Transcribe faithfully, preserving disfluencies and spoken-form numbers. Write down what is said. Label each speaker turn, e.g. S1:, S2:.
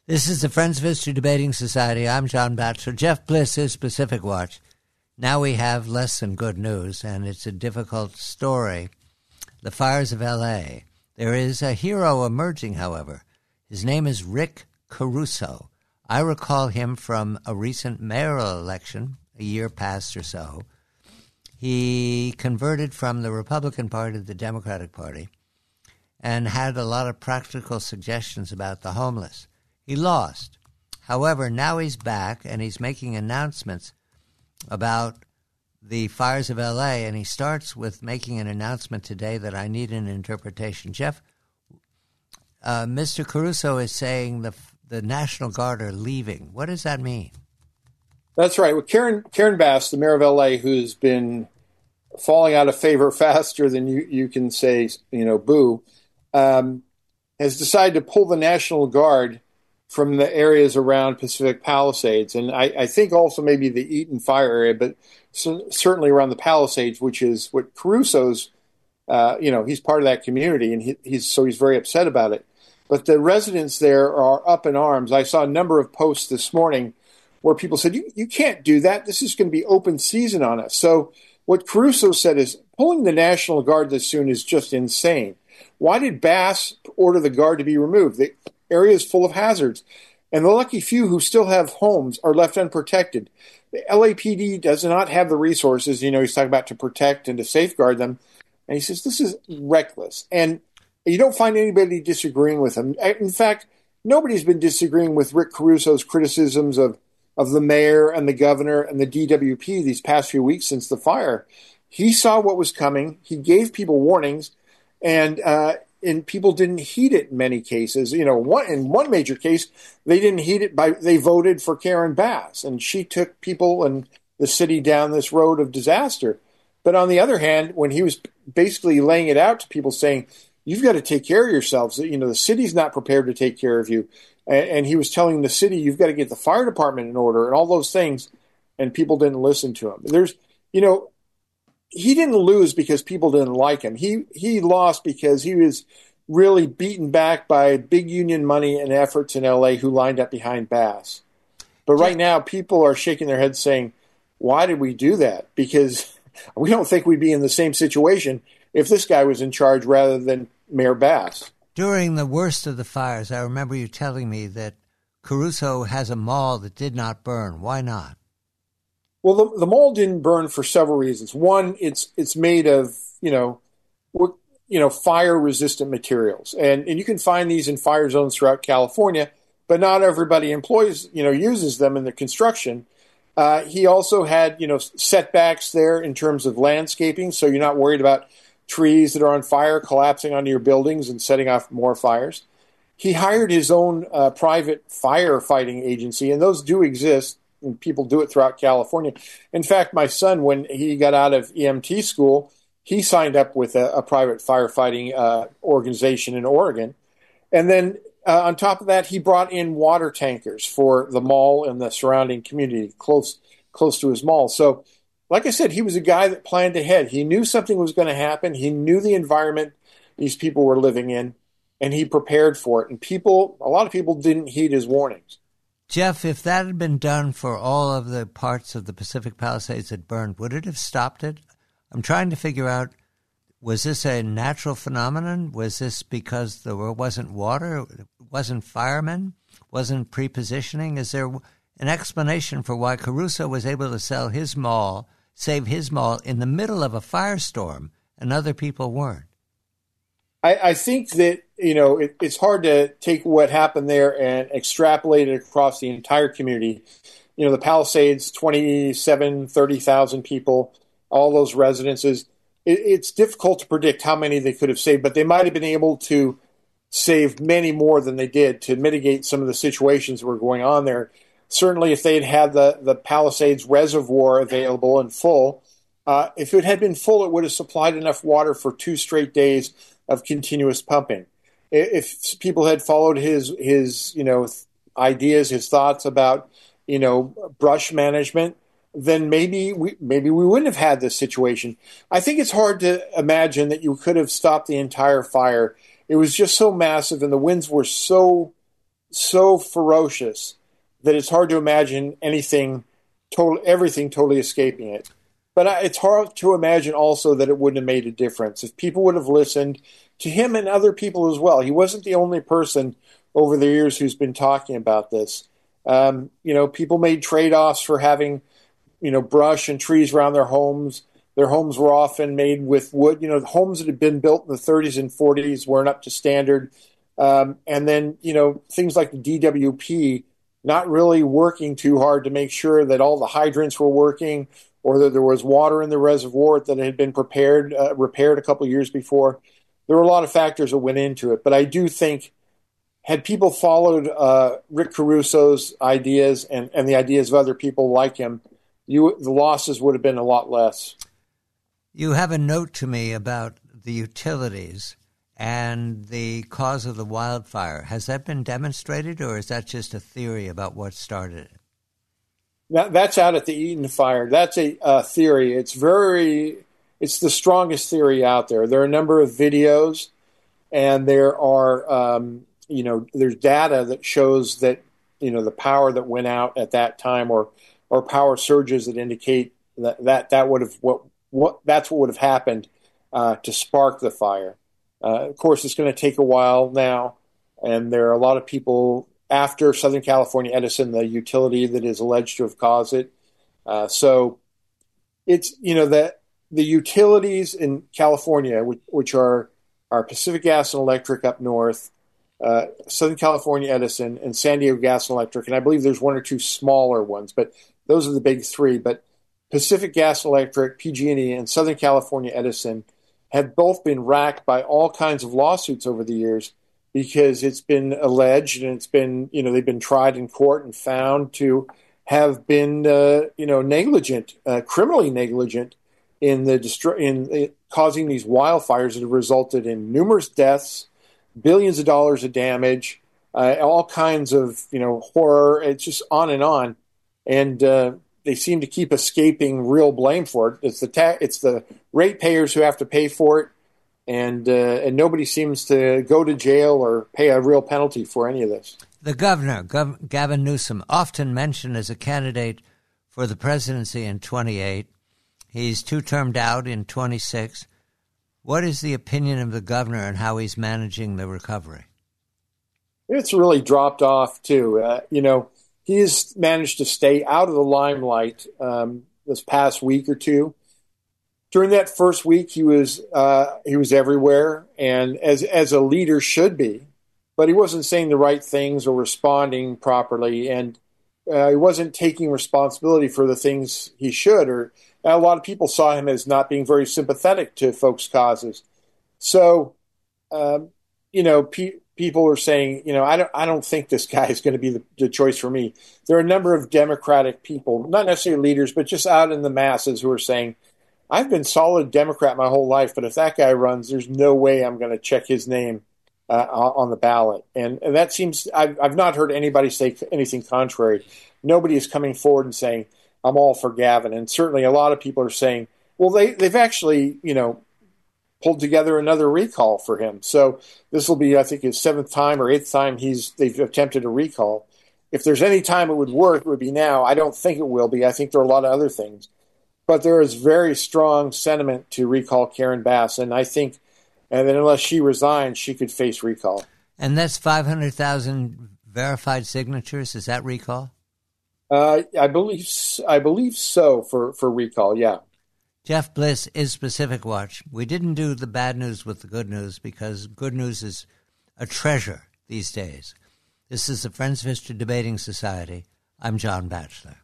S1: This is the Friends of History Debating Society. I'm John Batchelor. Jeff Bliss is Pacific Watch. Now we have less than good news, and it's a difficult story. The fires of L A. There is a hero emerging, however. His name is Rick Caruso. I recall him from a recent mayoral election, a year past or so. He converted from the Republican Party to the Democratic Party and had a lot of practical suggestions about the homeless. He lost. However, now he's back and he's making announcements about the fires of L A, and he starts with making an announcement today that I need an interpretation. Jeff, uh, Mister Caruso is saying the the National Guard are leaving. What does that mean?
S2: That's right. Well, Karen Karen Bass, the mayor of L A, who's been falling out of favor faster than you, you can say, you know, boo, um, has decided to pull the National Guard from the areas around Pacific Palisades. And I, I think also maybe the Eaton Fire area, but so, certainly around the Palisades, which is what Caruso's, uh, you know, he's part of that community, and he, he's so he's very upset about it. But the residents there are up in arms. I saw a number of posts this morning where people said, you, you can't do that. This is going to be open season on us. So what Caruso said is pulling the National Guard this soon is just insane. Why did Bass order the Guard to be removed? The area is full of hazards, and the lucky few who still have homes are left unprotected. The L A P D does not have the resources, you know, he's talking about to protect and to safeguard them. And he says this is reckless. And you don't find anybody disagreeing with him. In fact, nobody's been disagreeing with Rick Caruso's criticisms of, of the mayor and the governor and the D W P these past few weeks since the fire. He saw what was coming. He gave people warnings, and uh, and people didn't heed it in many cases. You know, one in one major case, they didn't heed it by they voted for Karen Bass, and she took people and the city down this road of disaster. But on the other hand, when he was basically laying it out to people, saying, you've got to take care of yourselves. You know, the city's not prepared to take care of you. And, and he was telling the city, you've got to get the fire department in order and all those things. And people didn't listen to him. There's, you know, he didn't lose because people didn't like him. He, he lost because he was really beaten back by big union money and efforts in L A who lined up behind Bass. But right now, people are shaking their heads saying, why did we do that? Because we don't think we'd be in the same situation if this guy was in charge rather than Mayor Bass.
S1: During the worst of the fires, I remember you telling me that Caruso has a mall that did not burn. Why not?
S2: Well, the, the mall didn't burn for several reasons. One, it's it's made of, you know, you know, fire-resistant materials. And, and you can find these in fire zones throughout California, but not everybody employs, you know, uses them in the construction. Uh, he also had, you know, setbacks there in terms of landscaping, so you're not worried about trees that are on fire collapsing onto your buildings and setting off more fires. He hired his own uh, private firefighting agency, and those do exist, and people do it throughout California. In fact, my son, when he got out of E M T school, he signed up with a, a private firefighting uh, organization in Oregon. And then uh, on top of that, he brought in water tankers for the mall and the surrounding community close close to his mall. So, like I said, he was a guy that planned ahead. He knew something was going to happen. He knew the environment these people were living in, and he prepared for it. And people, a lot of people didn't heed his warnings.
S1: Jeff, if that had been done for all of the parts of the Pacific Palisades that burned, would it have stopped it? I'm trying to figure out, was this a natural phenomenon? Was this because there wasn't water, wasn't firemen, wasn't prepositioning? Is there an explanation for why Caruso was able to sell his mall, save his mall in the middle of a firestorm, and other people weren't?
S2: I, I think that, you know, it, it's hard to take what happened there and extrapolate it across the entire community. You know, the Palisades, twenty-seven, thirty thousand people, all those residences. It, it's difficult to predict how many they could have saved, but they might have been able to save many more than they did to mitigate some of the situations that were going on there. Certainly, if they had had the, the Palisades reservoir available and full, uh, if it had been full, it would have supplied enough water for two straight days of continuous pumping. If people had followed his his you know ideas, his thoughts about you know brush management, then maybe we maybe we wouldn't have had this situation. I think it's hard to imagine that you could have stopped the entire fire. It was just so massive, and the winds were so so ferocious that it's hard to imagine anything, total, everything totally escaping it. But it's hard to imagine also that it wouldn't have made a difference if people would have listened to him and other people as well. He wasn't the only person over the years who's been talking about this. Um, you know, people made trade-offs for having, you know, brush and trees around their homes. Their homes were often made with wood. You know, the homes that had been built in the thirties and forties weren't up to standard. Um, and then, you know, things like the D W P not really working too hard to make sure that all the hydrants were working, or that there was water in the reservoir that had been prepared, uh, repaired a couple of years before. There were a lot of factors that went into it. But I do think had people followed uh, Rick Caruso's ideas and, and the ideas of other people like him, you, the losses would have been a lot less.
S1: You have a note to me about the utilities and the cause of the wildfire. Has that been demonstrated, or is that just a theory about what started it?
S2: That, that's out at the Eaton fire. That's a uh, theory. It's very, it's the strongest theory out there. There are a number of videos, and there are, um, you know, there's data that shows that, you know, the power that went out at that time, or or power surges that indicate that that, that would have what what that's what would have happened uh, to spark the fire. Uh, of course, it's going to take a while now, and there are a lot of people after Southern California Edison, the utility that is alleged to have caused it. Uh, so it's, you know, that the utilities in California, which, which are, are Pacific Gas and Electric up north, uh, Southern California Edison, and San Diego Gas and Electric, and I believe there's one or two smaller ones, but those are the big three. But Pacific Gas and Electric, P G and E, and Southern California Edison have both been racked by all kinds of lawsuits over the years, because it's been alleged and it's been, you know, they've been tried in court and found to have been, uh, you know, negligent, uh, criminally negligent in the destro- in uh, causing these wildfires that have resulted in numerous deaths, billions of dollars of damage, uh, all kinds of, you know, horror. It's just on and on, and uh, they seem to keep escaping real blame for it. It's the ta- it's the ratepayers who have to pay for it. And uh, and nobody seems to go to jail or pay a real penalty for any of this.
S1: The governor, Gov- Gavin Newsom, often mentioned as a candidate for the presidency in twenty-eight. He's two-termed out in twenty-six. What is the opinion of the governor and how he's managing the recovery?
S2: It's really dropped off, too. Uh, you know, he has managed to stay out of the limelight um, this past week or two. During that first week, he was uh, he was everywhere, and as as a leader should be, but he wasn't saying the right things or responding properly, and uh, he wasn't taking responsibility for the things he should. Or a lot of people saw him as not being very sympathetic to folks' causes. So, um, you know, pe- people are saying, you know, I don't I don't think this guy is going to be the, the choice for me. There are a number of Democratic people, not necessarily leaders, but just out in the masses, who are saying, I've been solid Democrat my whole life, but if that guy runs, there's no way I'm going to check his name uh, on the ballot. And, and that seems, I've, I've not heard anybody say anything contrary. Nobody is coming forward and saying, I'm all for Gavin. And certainly a lot of people are saying, well, they, they've actually, you know, pulled together another recall for him. So this will be, I think, his seventh time or eighth time he's they've attempted a recall. If there's any time it would work, it would be now. I don't think it will be. I think there are a lot of other things. But there is very strong sentiment to recall Karen Bass, and I think and then unless she resigns, she could face recall.
S1: And that's five hundred thousand verified signatures. Is that recall?
S2: Uh, I believe I believe so for, for recall, yeah.
S1: Jeff Bliss is Pacific Watch. We didn't do the bad news with the good news because good news is a treasure these days. This is the Friends of History Debating Society. I'm John Batchelor.